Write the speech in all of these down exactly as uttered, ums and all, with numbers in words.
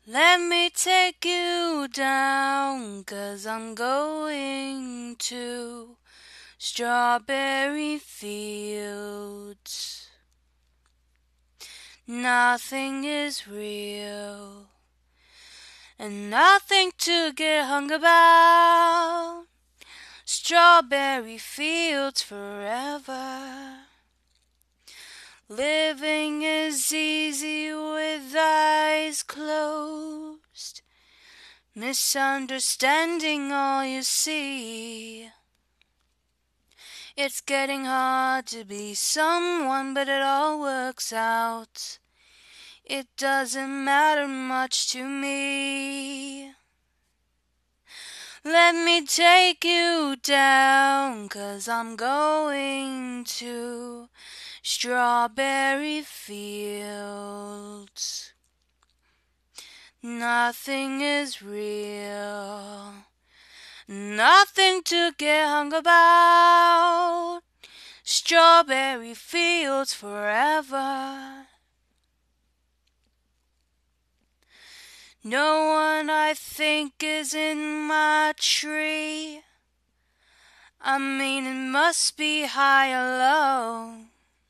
Let me take you down, 'cause I'm going to strawberry fields. Nothing is real, and nothing to get hung about. Strawberry fields forever. Living is easy with eyes closed, misunderstanding all you see. It's getting hard to be someone, but it all works out. It doesn't matter much to me. Let me take you down, 'cause I'm going to strawberry fields. Nothing is real, nothing to get hung about. Strawberry fields forever. No one, I think, is in my tree. I mean, it must be high or low.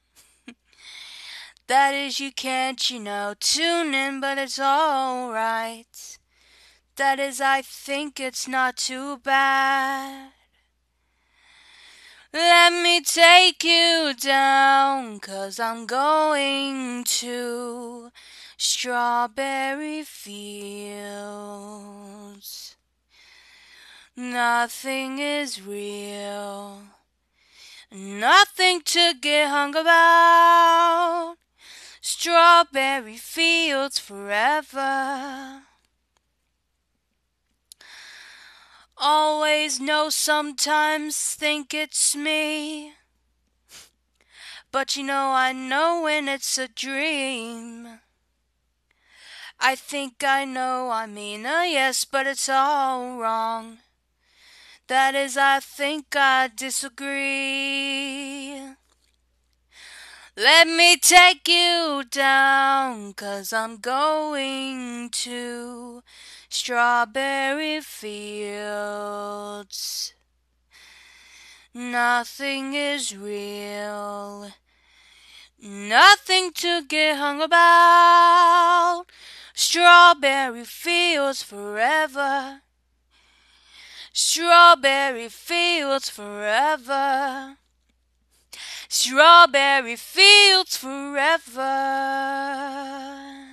That is, you can't, you know, tune in, but it's alright. That is, I think it's not too bad. Let me take you down, 'cause I'm going to strawberry fields. Nothing is real, nothing to get hung about. Strawberry fields forever. Always know, sometimes think it's me, but you know I know when it's a dream. I think I know, I mean a yes, but it's all wrong. That is, I think I disagree. Let me take you down, 'cause I'm going to strawberry fields. Nothing is real, nothing to get hung about. Strawberry fields forever. Strawberry fields forever. Strawberry fields forever.